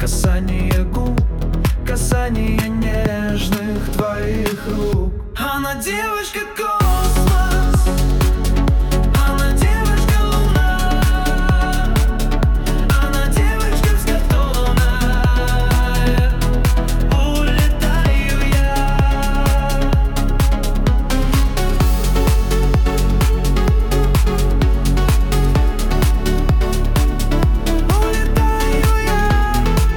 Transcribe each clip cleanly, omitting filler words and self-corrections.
Касание губ, касание нежных твоих рук. Она девочка космос, она девочка луна, она девочка, с которой улетаю я. Улетаю я.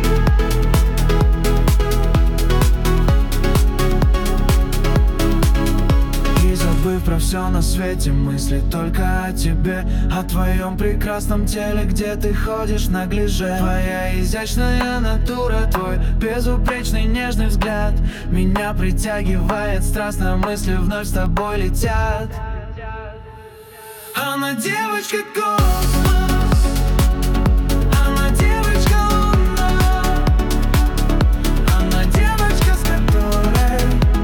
И забыв про все на свете, мысли только о тебе, о твоем прекрасном теле, где ты ходишь наглиже. Твоя изящная натура, твой безупречный нежный взгляд меня притягивает страстно, мысли вновь с тобой летят. Она девочка космос, она девочка луна, она девочка, с которой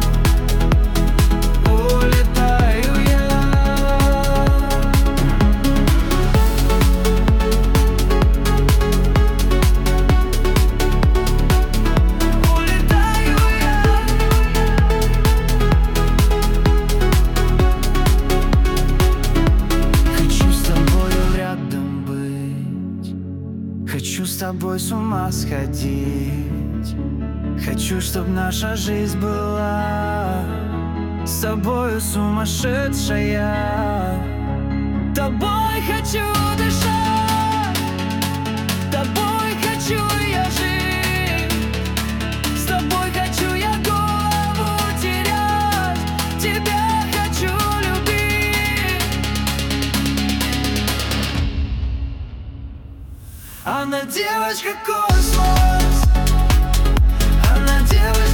улетаю я. Улетаю я. Хочу с тобою рядом быть, хочу с тобой с ума сходить, хочу, чтоб наша жизнь была с тобою сумасшедшая. Тобой хочу дышать, тобой хочу я жить, с тобой хочу я голову терять, тебя хочу любить. Она девочка космос, она девочка